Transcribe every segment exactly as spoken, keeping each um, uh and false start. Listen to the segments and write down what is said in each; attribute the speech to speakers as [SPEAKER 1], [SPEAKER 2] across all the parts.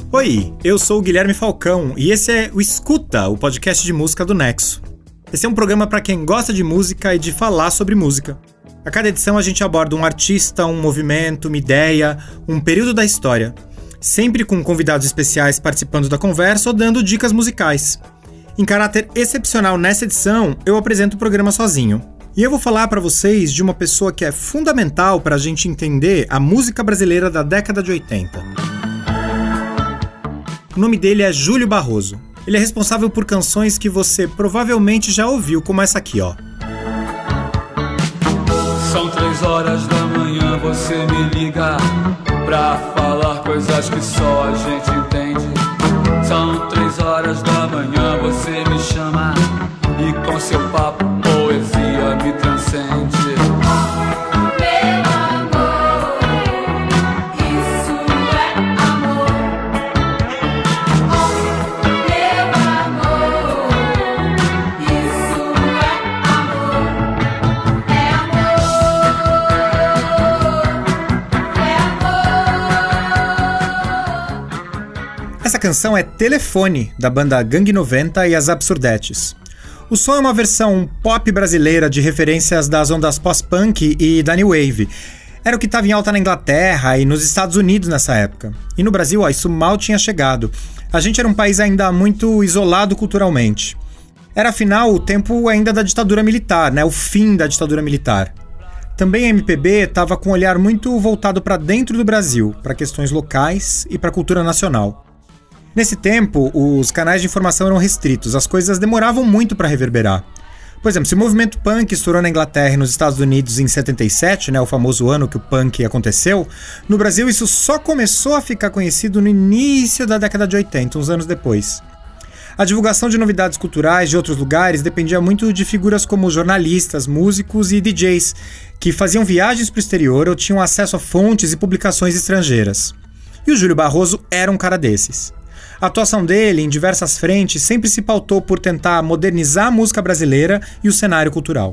[SPEAKER 1] Oi, eu sou o Guilherme Falcão e esse é o Escuta, o podcast de música do Nexo. Esse é um programa para quem gosta de música e de falar sobre música. A cada edição a gente aborda um artista, um movimento, uma ideia, um período da história, sempre com convidados especiais participando da conversa ou dando dicas musicais. Em caráter excepcional nessa edição, eu apresento o programa sozinho. E eu vou falar para vocês de uma pessoa que é fundamental para a gente entender a música brasileira da década de oitenta. O nome dele é Júlio Barroso. Ele é responsável por canções que você provavelmente já ouviu, como essa aqui, ó.
[SPEAKER 2] São três horas da manhã, você me liga pra falar coisas que só a gente entende. São três horas da manhã, você me chama e com seu papo, poesia me transcende.
[SPEAKER 1] Essa canção é Telefone, da banda Gangue noventa e as Absurdetes. O som é uma versão pop brasileira de referências das ondas pós-punk e da New Wave. Era o que estava em alta na Inglaterra e nos Estados Unidos nessa época. E no Brasil, ó, isso mal tinha chegado. A gente era um país ainda muito isolado culturalmente. Era, afinal, o tempo ainda da ditadura militar, né? O fim da ditadura militar. Também a M P B estava com um olhar muito voltado para dentro do Brasil, para questões locais e para a cultura nacional. Nesse tempo, os canais de informação eram restritos, as coisas demoravam muito para reverberar. Por exemplo, se o movimento punk estourou na Inglaterra e nos Estados Unidos em setenta e sete, né, o famoso ano que o punk aconteceu, no Brasil isso só começou a ficar conhecido no início da década de oitenta, uns anos depois. A divulgação de novidades culturais de outros lugares dependia muito de figuras como jornalistas, músicos e D Js, que faziam viagens para o exterior ou tinham acesso a fontes e publicações estrangeiras. E o Júlio Barroso era um cara desses. A atuação dele, em diversas frentes, sempre se pautou por tentar modernizar a música brasileira e o cenário cultural.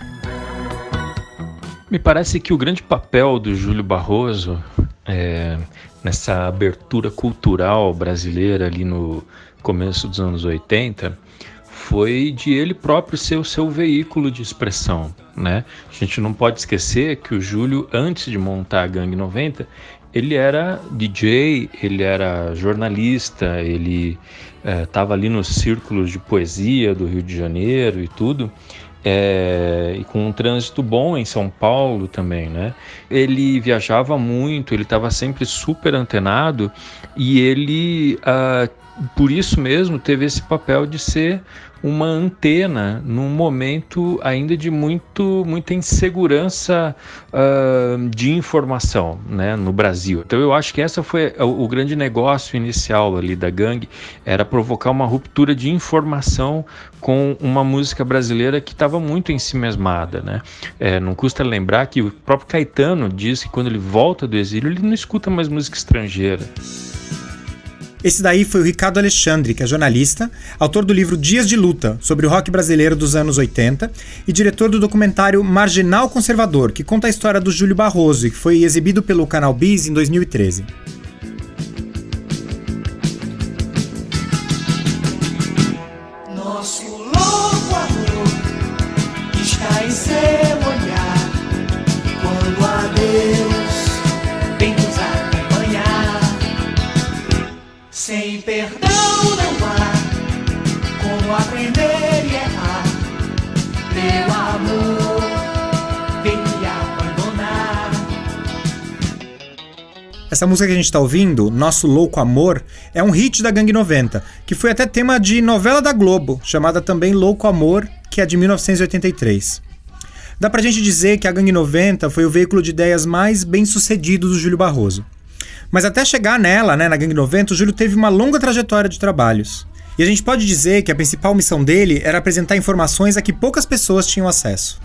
[SPEAKER 3] Me parece que o grande papel do Júlio Barroso é, nessa abertura cultural brasileira ali no começo dos anos oitenta foi de ele próprio ser o seu veículo de expressão, né? A gente não pode esquecer que o Júlio, antes de montar a Gangue noventa, ele era D J, ele era jornalista, ele estava é, ali nos círculos de poesia do Rio de Janeiro e tudo, é, e com um trânsito bom em São Paulo também, né? Ele viajava muito, ele estava sempre super antenado e ele, ah, por isso mesmo, teve esse papel de ser uma antena num momento ainda de muito, muita insegurança uh, de informação, né, no Brasil. Então eu acho que essa foi o, o grande negócio inicial ali da Gangue, era provocar uma ruptura de informação com uma música brasileira que estava muito ensimesmada, né? É, não custa lembrar que o próprio Caetano diz que quando ele volta do exílio ele não escuta mais música estrangeira.
[SPEAKER 1] Esse daí foi o Ricardo Alexandre, que é jornalista, autor do livro Dias de Luta, sobre o rock brasileiro dos anos oitenta, e diretor do documentário Marginal Conservador, que conta a história do Júlio Barroso e que foi exibido pelo canal Bis em dois mil e treze.
[SPEAKER 4] Nosso louco amor está em seu olhar, quando a Deus vem nos acompanhar. Sem perdão não há como aprender e errar. Meu amor, vem me abandonar.
[SPEAKER 1] Essa música que a gente está ouvindo, Nosso Louco Amor, é um hit da Gangue noventa, que foi até tema de novela da Globo, chamada também Louco Amor, que é de mil novecentos e oitenta e três. Dá pra gente dizer que a Gangue noventa foi o veículo de ideias mais bem sucedido do Júlio Barroso. Mas até chegar nela, né, na Gangue noventa, o Júlio teve uma longa trajetória de trabalhos. E a gente pode dizer que a principal missão dele era apresentar informações a que poucas pessoas tinham acesso.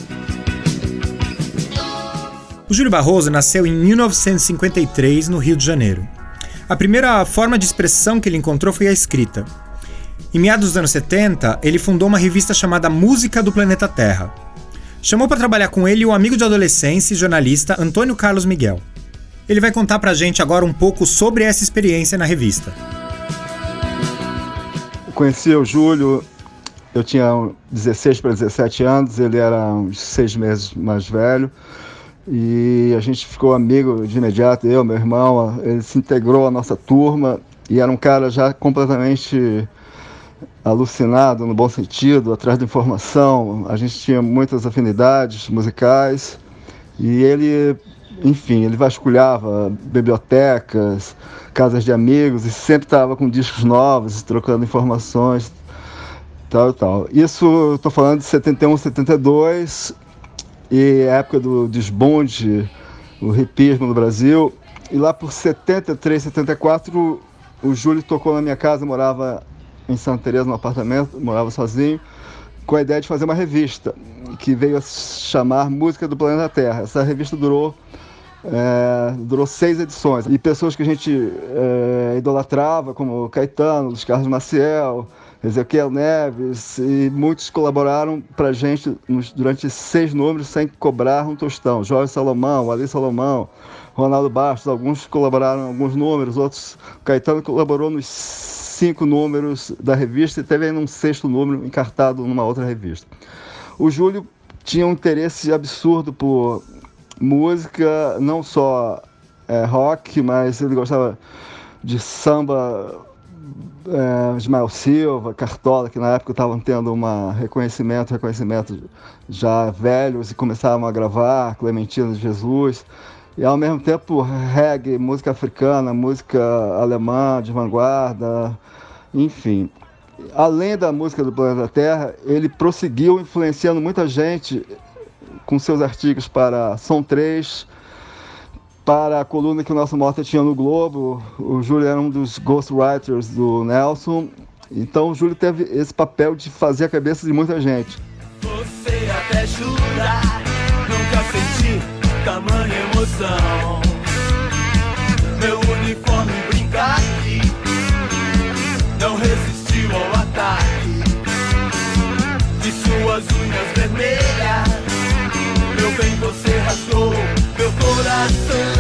[SPEAKER 1] O Júlio Barroso nasceu em mil novecentos e cinquenta e três, no Rio de Janeiro. A primeira forma de expressão que ele encontrou foi a escrita. Em meados dos anos setenta, ele fundou uma revista chamada Música do Planeta Terra. Chamou para trabalhar com ele o amigo de adolescência e jornalista Antônio Carlos Miguel. Ele vai contar pra gente agora um pouco sobre essa experiência na revista.
[SPEAKER 5] Eu conheci o Júlio, eu tinha dezesseis para dezessete anos, ele era uns seis meses mais velho. E a gente ficou amigo de imediato, eu, meu irmão, ele se integrou à nossa turma e era um cara já completamente alucinado, no bom sentido, atrás de informação. A gente tinha muitas afinidades musicais e ele, enfim, ele vasculhava bibliotecas, casas de amigos e sempre estava com discos novos, trocando informações, tal e tal. Isso eu estou falando de setenta e um, setenta e dois, e a época do desbonde, o hipismo no Brasil. E lá por setenta e três, setenta e quatro, o Júlio tocou na minha casa, morava em Santa Teresa, num apartamento, morava sozinho, com a ideia de fazer uma revista, que veio a se chamar Música do Planeta Terra. Essa revista durou, é, durou seis edições. E pessoas que a gente é, idolatrava, como Caetano, Luiz Carlos Maciel, Ezequiel Neves, e muitos colaboraram para a gente nos, durante seis números sem cobrar um tostão. Jorge Salomão, Ali Salomão, Ronaldo Bastos, alguns colaboraram em alguns números, outros... Caetano colaborou nos cinco números da revista e teve ainda um sexto número encartado numa outra revista. O Júlio tinha um interesse absurdo por música, não só é, rock, mas ele gostava de samba, é, Ismael Silva, Cartola, que na época estavam tendo um reconhecimento, reconhecimento já velhos e começavam a gravar, Clementina de Jesus, e ao mesmo tempo reggae, música africana, música alemã de vanguarda, enfim. Além da música do Planeta Terra, ele prosseguiu influenciando muita gente com seus artigos para Som três, para a coluna que o Nelson Mota tinha no Globo. O Júlio era um dos ghostwriters do Nelson. Então o Júlio teve esse papel de fazer a cabeça de muita gente.
[SPEAKER 4] Você até jurar, nunca senti tamanha emoção. Meu uniforme brinca aqui, não resistiu ao ataque de suas unhas vermelhas. Meu bem, você rasgou meu coração.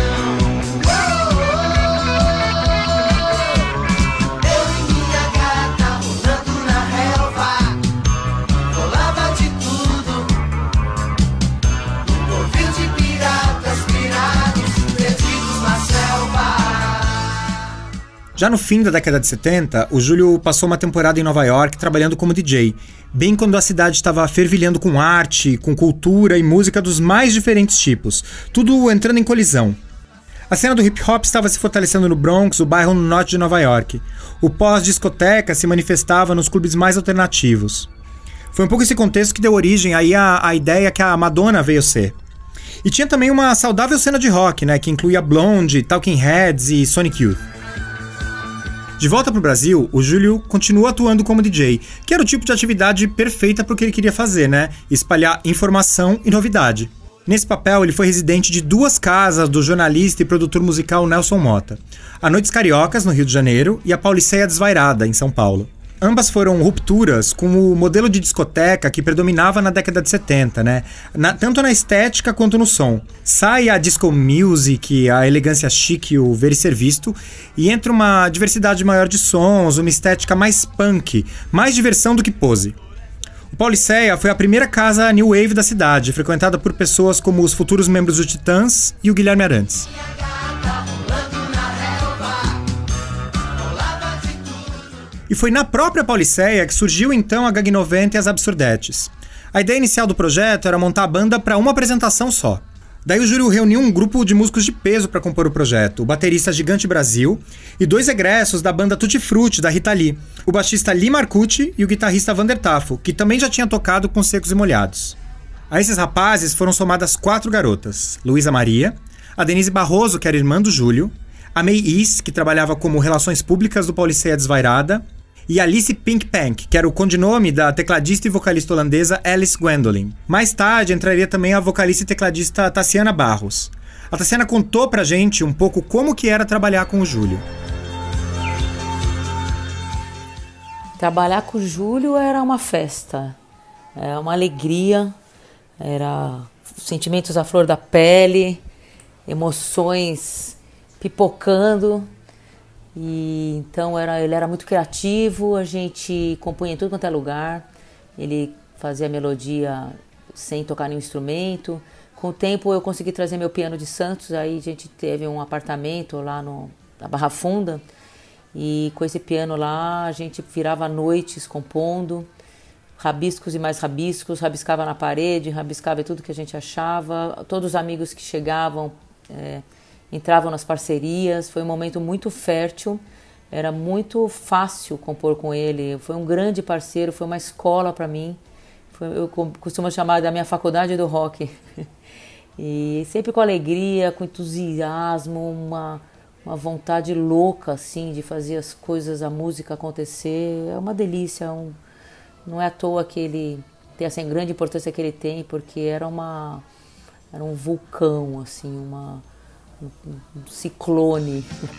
[SPEAKER 1] Já no fim da década de setenta, o Júlio passou uma temporada em Nova York trabalhando como D J, bem quando a cidade estava fervilhando com arte, com cultura e música dos mais diferentes tipos, tudo entrando em colisão. A cena do hip-hop estava se fortalecendo no Bronx, o bairro no norte de Nova York. O pós-discoteca se manifestava nos clubes mais alternativos. Foi um pouco esse contexto que deu origem aí à, à ideia que a Madonna veio ser. E tinha também uma saudável cena de rock, né, que incluía Blonde, Talking Heads e Sonic Youth. De volta pro Brasil, o Júlio continua atuando como D J, que era o tipo de atividade perfeita para o que ele queria fazer, né? Espalhar informação e novidade. Nesse papel, ele foi residente de duas casas do jornalista e produtor musical Nelson Mota: a Noites Cariocas, no Rio de Janeiro, e a Pauliceia Desvairada, em São Paulo. Ambas foram rupturas com o modelo de discoteca que predominava na década de setenta, né? Na, tanto na estética quanto no som. Sai a disco music, a elegância chique, o ver e ser visto, e entra uma diversidade maior de sons, uma estética mais punk, mais diversão do que pose. O Pauliceia foi a primeira casa new wave da cidade, frequentada por pessoas como os futuros membros do Titãs e o Guilherme Arantes. E foi na própria Pauliceia que surgiu então a Gang noventa e as Absurdetes. A ideia inicial do projeto era montar a banda para uma apresentação só. Daí o Júlio reuniu um grupo de músicos de peso para compor o projeto: o baterista Gigante Brasil e dois egressos da banda Tutti Frutti, da Rita Lee, o baixista Lee Marcucci e o guitarrista Vander Tafo, que também já tinha tocado com Secos e Molhados. A esses rapazes foram somadas quatro garotas: Luísa Maria, a Denise Barroso, que era irmã do Júlio, a May Is, que trabalhava como relações públicas do Pauliceia Desvairada, e Alice Pink Pank, que era o codinome da tecladista e vocalista holandesa Alice Gwendolen. Mais tarde entraria também a vocalista e tecladista Tassiana Barros. A Tassiana contou pra gente um pouco como que era trabalhar com o Júlio.
[SPEAKER 6] Trabalhar com o Júlio era uma festa, era uma alegria, era sentimentos à flor da pele, emoções pipocando. E então era, ele era muito criativo, a gente compunha em tudo quanto é lugar. Ele fazia melodia sem tocar nenhum instrumento. Com o tempo eu consegui trazer meu piano de Santos, aí a gente teve um apartamento lá no, na Barra Funda. E com esse piano lá a gente virava noites compondo, rabiscos e mais rabiscos, rabiscava na parede, rabiscava tudo que a gente achava. Todos os amigos que chegavam é, entravam nas parcerias, foi um momento muito fértil, era muito fácil compor com ele, foi um grande parceiro, foi uma escola para mim, foi, eu costumo chamar da minha faculdade do rock. E sempre com alegria, com entusiasmo, uma... uma vontade louca, assim, de fazer as coisas, a música acontecer. É uma delícia. Um, não é à toa que ele tem essa grande importância que ele tem, porque era uma era um vulcão, assim, uma, um, um ciclone.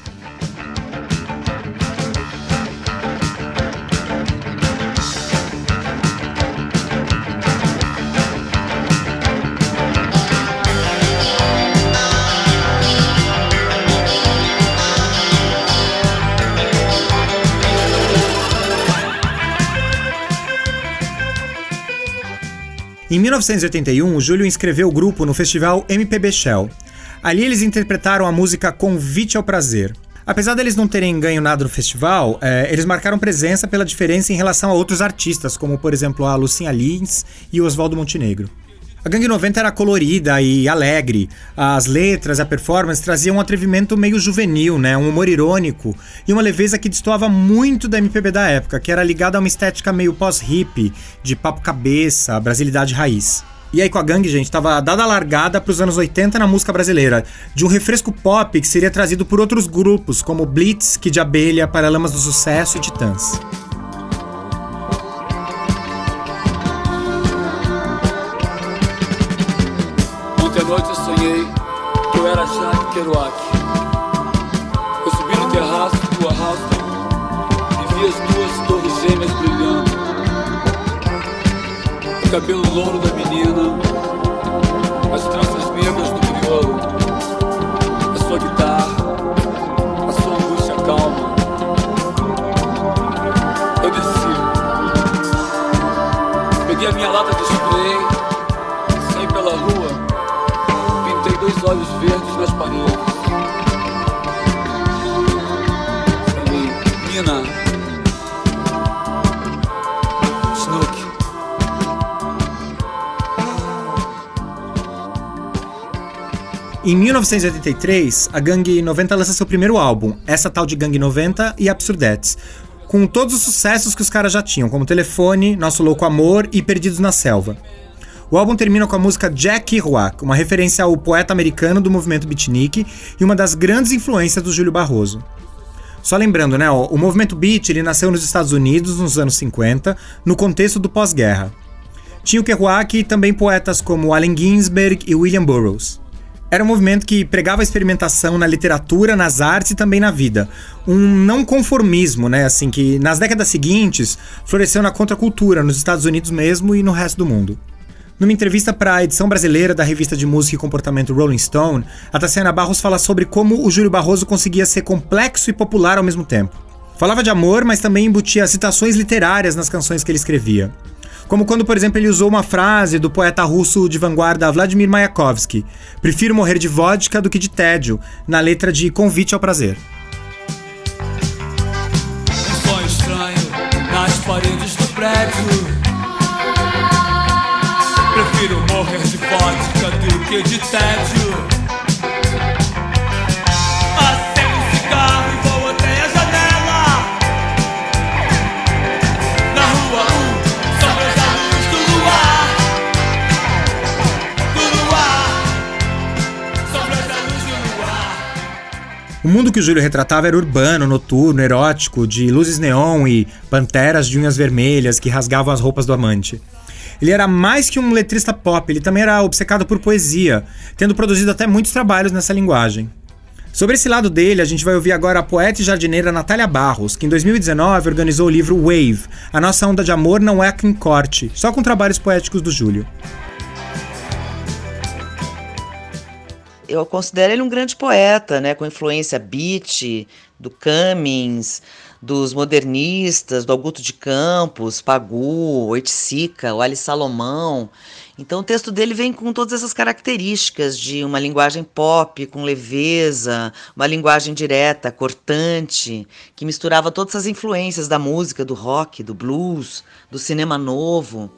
[SPEAKER 1] Em mil novecentos e oitenta e um, o Júlio inscreveu o grupo no festival M P B Shell. Ali eles interpretaram a música Convite ao Prazer. Apesar deles não terem ganho nada no festival, é, eles marcaram presença pela diferença em relação a outros artistas, como por exemplo a Lucinha Lins e o Oswaldo Montenegro. A Gangue noventa era colorida e alegre, as letras e a performance traziam um atrevimento meio juvenil, né? Um humor irônico e uma leveza que destoava muito da M P B da época, que era ligada a uma estética meio pós-hippie, de papo cabeça, brasilidade raiz. E aí com a Gangue, gente, tava dada a largada pros anos oitenta na música brasileira, de um refresco pop que seria trazido por outros grupos, como Blitz, Kid de Abelha, Paralamas do Sucesso e Titãs.
[SPEAKER 2] Ontem à noite eu sonhei que eu era Jack Kerouac. Eu subi no terraço do Arraston e vi as duas torres gêmeas brilhando. O cabelo louro da menina, as tranças negras do crioulo, a sua guitarra, a sua angústia calma. Eu desci, peguei a minha lata de spray, saí pela rua, pintei dois olhos verdes nas paredes. Falei, Nina, Snook.
[SPEAKER 1] Em mil novecentos e oitenta e três, a Gangue noventa lança seu primeiro álbum, essa tal de Gangue noventa e Absurdettes, com todos os sucessos que os caras já tinham, como Telefone, Nosso Louco Amor e Perdidos na Selva. O álbum termina com a música Jack Kerouac, uma referência ao poeta americano do movimento beatnik e uma das grandes influências do Júlio Barroso. Só lembrando, né, ó, o movimento beat ele nasceu nos Estados Unidos nos anos cinquenta, no contexto do pós-guerra. Tinha o Kerouac e também poetas como Allen Ginsberg e William Burroughs. Era um movimento que pregava a experimentação na literatura, nas artes e também na vida. Um não conformismo, né, assim, que nas décadas seguintes floresceu na contracultura, nos Estados Unidos mesmo e no resto do mundo. Numa entrevista para a edição brasileira da revista de música e comportamento Rolling Stone, a Tassiana Barros fala sobre como o Júlio Barroso conseguia ser complexo e popular ao mesmo tempo. Falava de amor, mas também embutia citações literárias nas canções que ele escrevia. Como quando, por exemplo, ele usou uma frase do poeta russo de vanguarda Vladimir Mayakovsky: "Prefiro morrer de vodka do que de tédio", na letra de Convite ao Prazer.
[SPEAKER 2] Um sonho estranho nas paredes do prédio. Prefiro morrer de vodka do que de tédio. Acendo um cigarro e vou até a janela. Na rua um, sombras da luz do luar. Do luar, sombras da luz do luar.
[SPEAKER 1] O mundo que o Júlio retratava era urbano, noturno, erótico, de luzes neon e panteras de unhas vermelhas que rasgavam as roupas do amante. Ele era mais que um letrista pop, ele também era obcecado por poesia, tendo produzido até muitos trabalhos nessa linguagem. Sobre esse lado dele, a gente vai ouvir agora a poeta e jardineira Natália Barros, que em dois mil e dezenove organizou o livro Wave, A Nossa Onda de Amor Não É em Corte, só com trabalhos poéticos do Júlio.
[SPEAKER 7] eu considero ele um grande poeta, né, com influência beat, do Cummings, dos modernistas, do Augusto de Campos, Pagu, Oiticica, o Ali Salomão. Então o texto dele vem com todas essas características de uma linguagem pop, com leveza, uma linguagem direta, cortante, que misturava todas as influências da música, do rock, do blues, do cinema novo.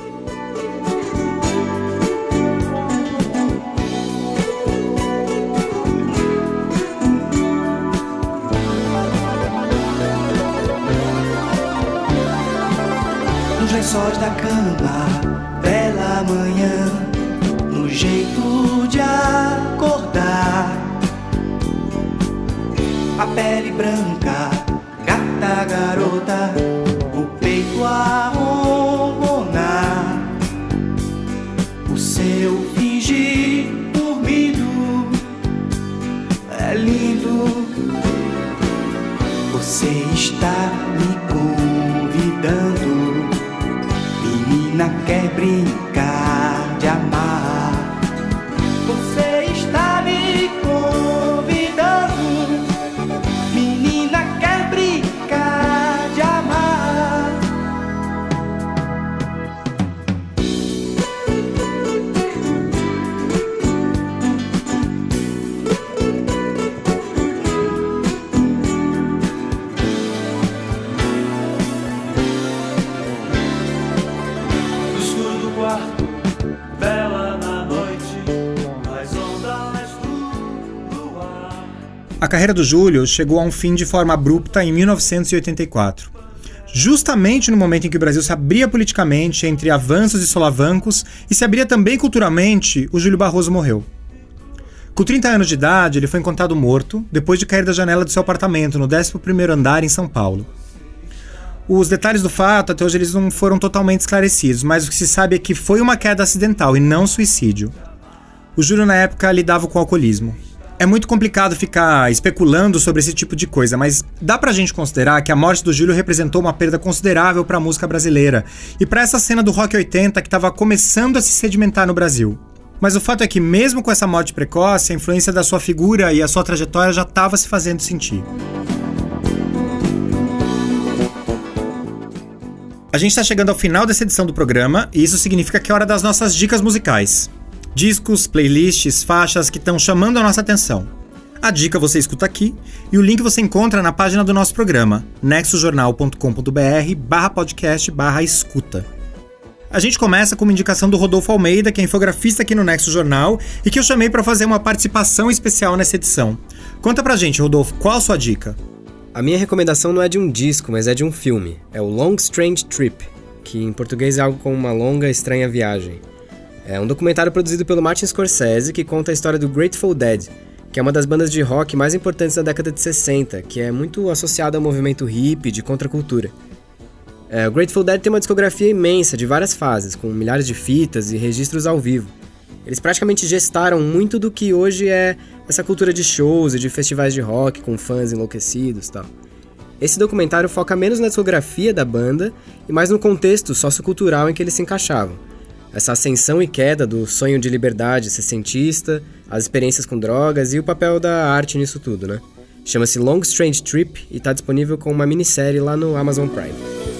[SPEAKER 8] Nos lençóis da cama, bela manhã, no jeito de acordar, a pele branca, gata garota, o peito a ronronar, o seu fingir dormido é lindo. Você está me convidando, menina, quer brincar de amar. Você está me convidando, menina, quer brincar de amar.
[SPEAKER 1] A carreira do Júlio chegou a um fim de forma abrupta em mil novecentos e oitenta e quatro. Justamente no momento em que o Brasil se abria politicamente entre avanços e solavancos e se abria também culturalmente, o Júlio Barroso morreu. Com trinta anos de idade, ele foi encontrado morto depois de cair da janela do seu apartamento no décimo primeiro andar em São Paulo. Os detalhes do fato até hoje eles não foram totalmente esclarecidos, mas o que se sabe é que foi uma queda acidental e não suicídio. O Júlio na época lidava com o alcoolismo. É muito complicado ficar especulando sobre esse tipo de coisa, mas dá pra gente considerar que a morte do Júlio representou uma perda considerável pra música brasileira e pra essa cena do rock oitenta que estava começando a se sedimentar no Brasil. Mas o fato é que mesmo com essa morte precoce, a influência da sua figura e a sua trajetória já estava se fazendo sentir. A gente está chegando ao final dessa edição do programa e isso significa que é hora das nossas dicas musicais. Discos, playlists, faixas que estão chamando a nossa atenção. A dica você escuta aqui e o link você encontra na página do nosso programa, nexojornal ponto com ponto b r barra podcast barra escuta. A gente começa com uma indicação do Rodolfo Almeida, que é infografista aqui no Nexo Jornal e que eu chamei para fazer uma participação especial nessa edição. Conta pra gente, Rodolfo, qual a sua dica?
[SPEAKER 9] A minha recomendação não é de um disco, mas é de um filme. É o Long Strange Trip, que em português é algo como Uma Longa Estranha Viagem. É um documentário produzido pelo Martin Scorsese que conta a história do Grateful Dead, que é uma das bandas de rock mais importantes da década de sessenta, que é muito associada ao movimento hippie de contracultura. É, o Grateful Dead tem uma discografia imensa de várias fases, com milhares de fitas e registros ao vivo. Eles praticamente gestaram muito do que hoje é essa cultura de shows e de festivais de rock com fãs enlouquecidos e tal. Esse documentário foca menos na discografia da banda e mais no contexto sociocultural em que eles se encaixavam. Essa ascensão e queda do sonho de liberdade sessentista, as experiências com drogas e o papel da arte nisso tudo, né? Chama-se Long Strange Trip e está disponível com uma minissérie lá no Amazon Prime.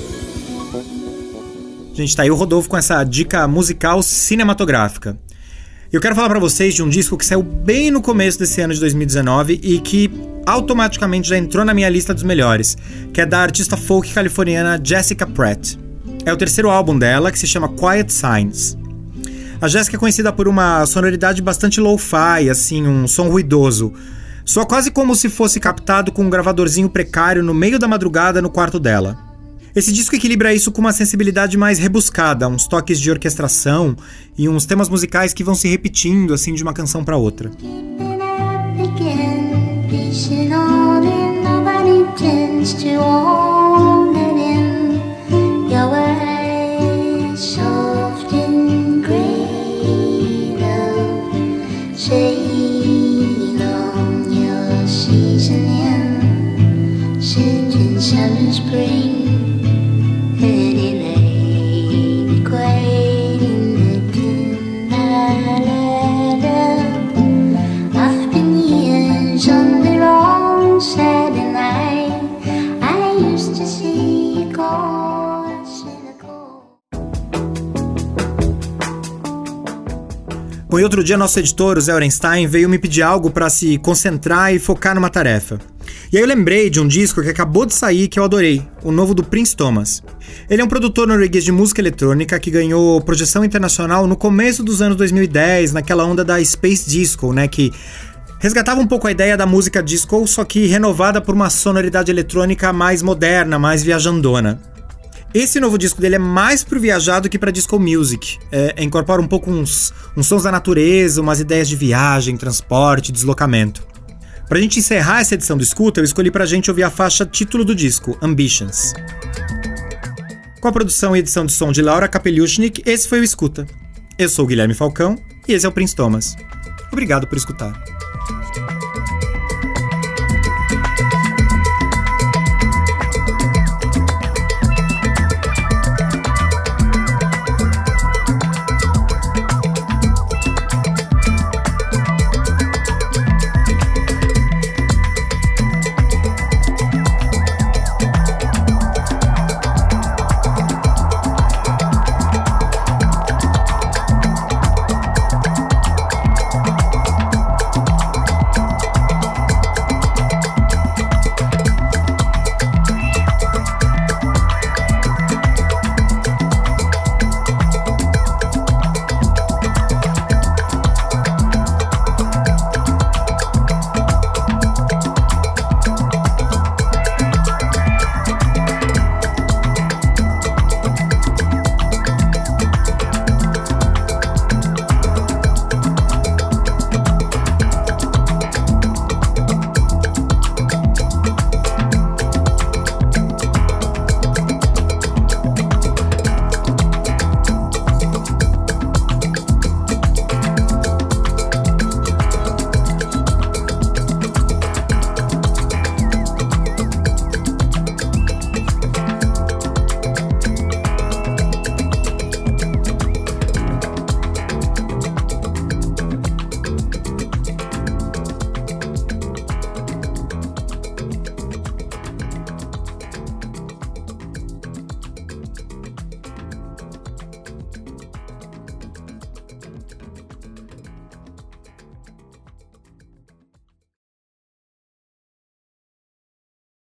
[SPEAKER 1] Gente, tá aí o Rodolfo com essa dica musical cinematográfica. Eu quero falar pra vocês de um disco que saiu bem no começo desse ano de dois mil e dezenove e que automaticamente já entrou na minha lista dos melhores, que é da artista folk californiana Jessica Pratt. É o terceiro álbum dela, que se chama Quiet Signs. A Jessica é conhecida por uma sonoridade bastante lo-fi, assim, um som ruidoso. Soa quase como se fosse captado com um gravadorzinho precário no meio da madrugada no quarto dela. Esse disco equilibra isso com uma sensibilidade mais rebuscada, uns toques de orquestração e uns temas musicais que vão se repetindo, assim, de uma canção para outra. Bom, e outro dia nosso editor, o Zé Orenstein, veio me pedir algo para se concentrar e focar numa tarefa. E aí eu lembrei de um disco que acabou de sair que eu adorei, o novo do Prince Thomas. Ele é um produtor norueguês de música eletrônica que ganhou projeção internacional no começo dos anos dois mil e dez, naquela onda da Space Disco, né, que resgatava um pouco a ideia da música disco, só que renovada por uma sonoridade eletrônica mais moderna, mais viajandona. Esse novo disco dele é mais pro viajado que pra disco music. É, incorpora um pouco uns, uns sons da natureza, umas ideias de viagem, transporte, deslocamento. Pra gente encerrar essa edição do Escuta, eu escolhi pra gente ouvir a faixa título do disco, Ambitions. Com a produção e edição de som de Laura Kapeliushnik, esse foi o Escuta. Eu sou o Guilherme Falcão e esse é o Prince Thomas. Obrigado por escutar.